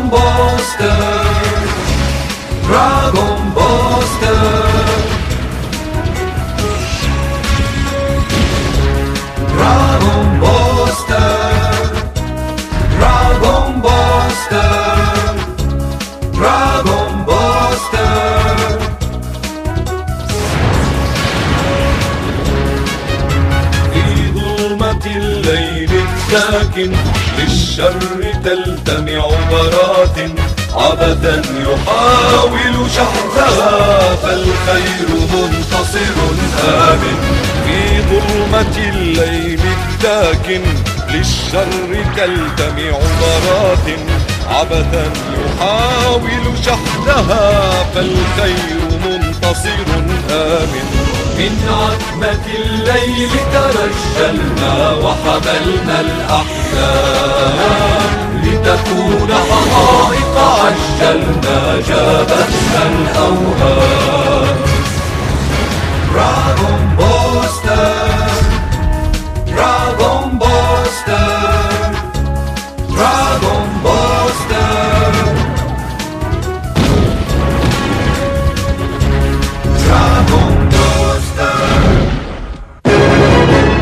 Buster, Dragon Buster, Dragon Buster, Dragon Buster, Dragon Buster. في ظلمة الليل الساكن للشر تلتمع برات عبثا يحاول شحذها، فالخير منتصر آمن. في ظلمة الليل الداكن للشر تلتمع برات عبثا يحاول شحذها، فالخير منتصر آمن. من عتمة الليل ترجلنا وحملنا الأحلام، لتكون حقائق عجلنا جابتنا الأوهام. Dragon Buster.